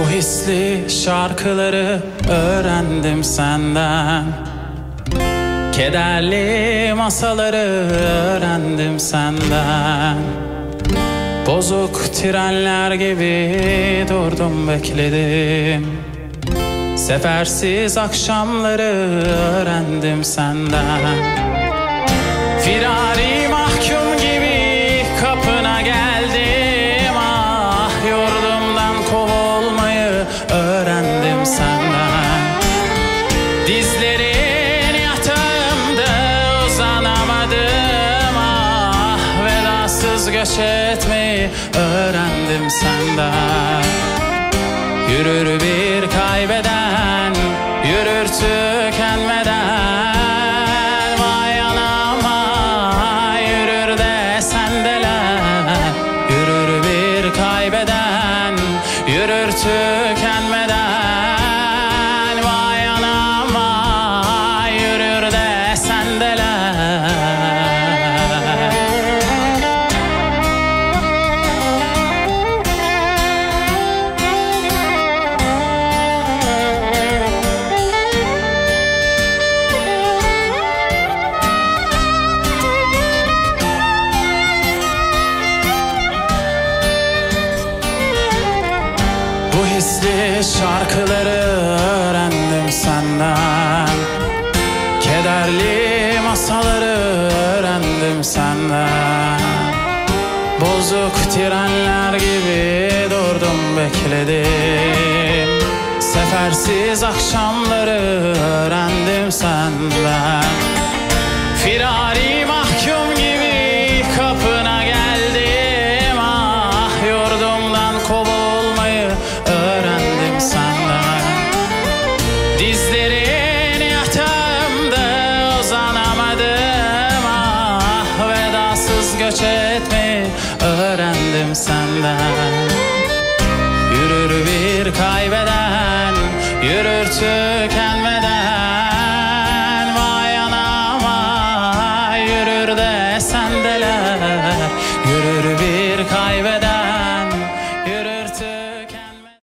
Bu hisli şarkıları öğrendim senden. Kederli masaları öğrendim senden. Bozuk trenler gibi durdum bekledim. Sefersiz akşamları öğrendim senden. Firari mahkum gibi kapına geldim. Ah, yurdumdan kovulmayı öğrendim senden. Dizlerin yatağımda uzanamadım. Ah, vedasız göç etmeyi öğrendim senden. Yürür bir kaybeden, yürür tükenmeden. Vay anama, yürür de sendeler. Yürür bir kaybeden, yürür tükenmeden. Vay anama, yürür de sendeler. Bu hisli şarkıları öğrendim senden. Kederli masaları öğrendim senden. Bozuk trenler gibi durdum bekledim. Sefersiz akşamları öğrendim senden. Firari mahkum gibi kapına geldim. Ah, yurdumdan kovulmayı öğrendim senden. Dizlerin yatağımda uzanamadım. Ah, vedasız göç etmeyi öğrendim senden. Yürür bir kaybeden, yürür tüken